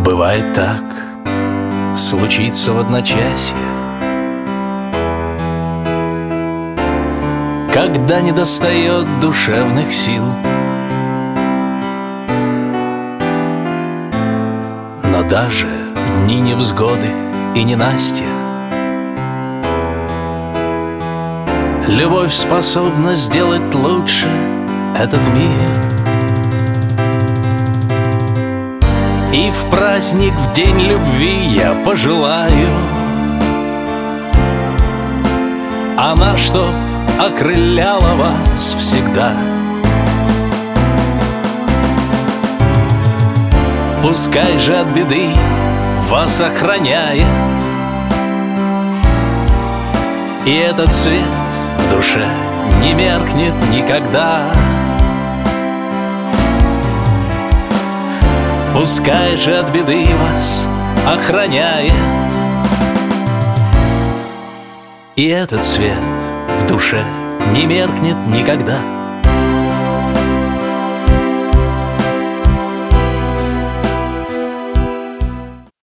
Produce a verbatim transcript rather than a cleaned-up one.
Бывает так, случится в одночасье, когда недостает душевных сил. Но даже в дни невзгоды и ненастья любовь способна сделать лучше этот мир. И в праздник, в день любви я пожелаю, она, чтоб окрыляла вас всегда. Пускай же от беды вас охраняет и этот свет в душе не меркнет никогда. Пускай же от беды вас охраняет и этот свет в душе не меркнет никогда.